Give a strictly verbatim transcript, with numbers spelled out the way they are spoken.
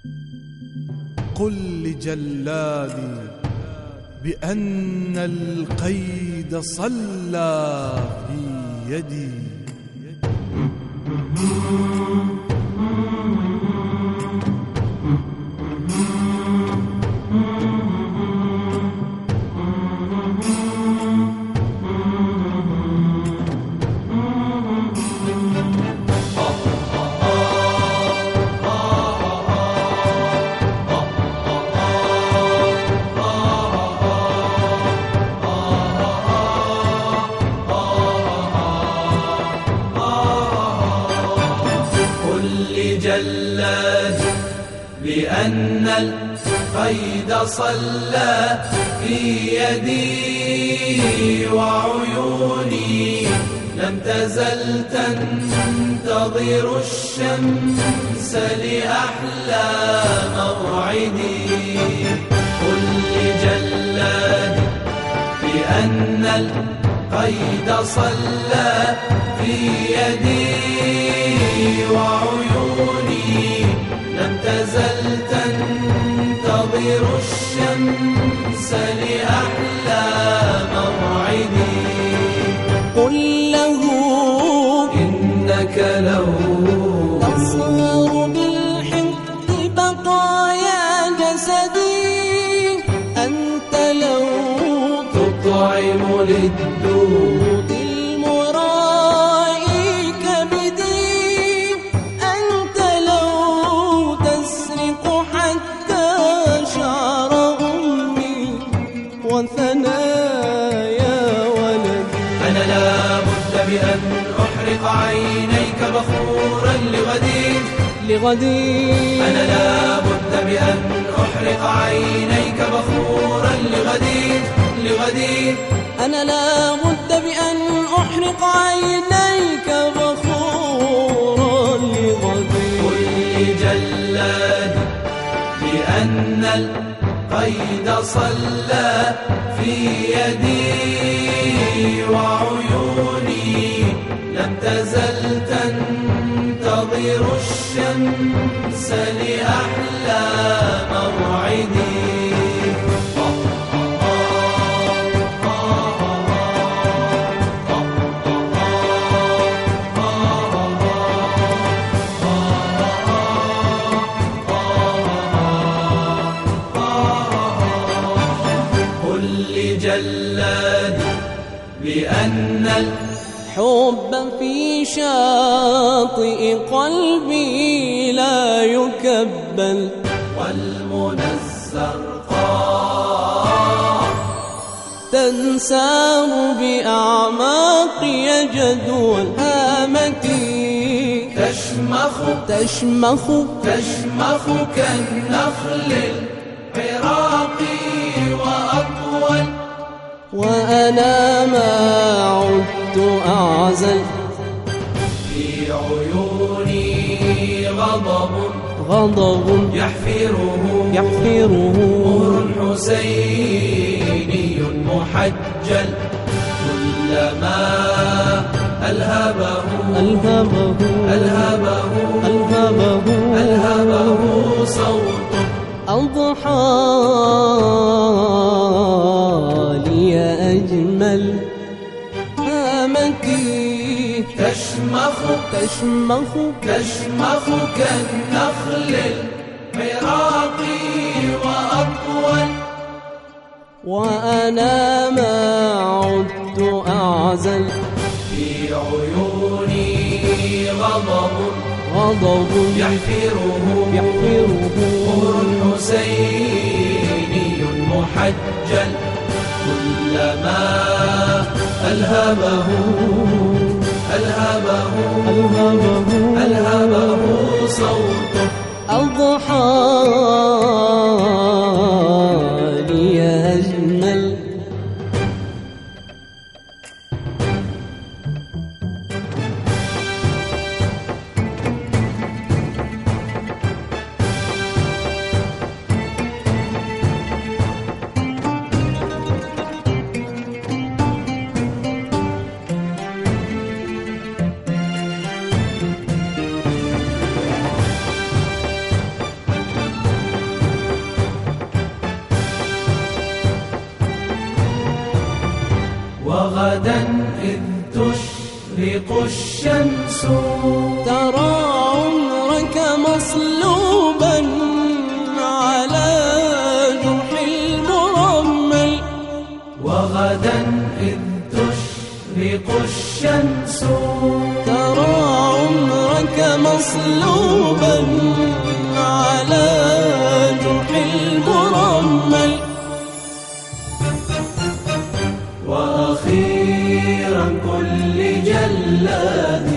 قل لجلادي بأن القيد صلى في يدي. جلاد بأن القيد صلى في يدي، وعيوني لم تزل تنتظر الشمس لأحلى موعدي. قل لجلاد بأن القيد صلى في يدي، وعيوني لم تزل تنتظر الشمس لأحلى موعدي. قل له إنك لو تصهر بالحب بقايا جسدي، أنت لو تطعم للدود المرائي كبدي، أنت لو تسرق حتى شعر أمي وثنايا ولدي. أنا لا بد بأن أحرق عينيك بخورا لغدي لغدي. أنا لا بد بأن أحرق عينيك بخورا لغدي لغدي. أنا لا بد بأن أحرق عينيك بخورا لغدي. قل لجلاد بأن القيد صلى في يدي، وعيوني لم تزل تنتظر الشمس لأحلى موعدي. جلاد بأن الحب في شاطئ قلبي لا يكبل، والمنى الزرقاء تنساه بأعماقي جدوى هامتي. تشمخ تشمخ تشمخ كالنخل العراقي وأطول، وأنا ما عدت أعزل. في عيوني غضب غضب يحفره يحفره مهر حسيني محجل، كلما ألهبه ألهبه ألهبه ألهبه ألهبه صوت أضحى لي أجمل هامتي. تشمخ تشمخ تشمخ كالنخل العراقي وأطول، وأنا ما عدت أعزل. في عيوني غضب غضب يحفره يحفره مهر حسيني محجل، كلما ألهبه ألهبه ألهبه ألهبه صوته أضحى لي أجمل. وغدا إذ تشرق الشمس ترى عمرك مصلوبا على جرح المرمل وغدا إذ تشرق الشمس ترى عمرك مصلوبا على جرح المرمل وأخيرا قل لجلاد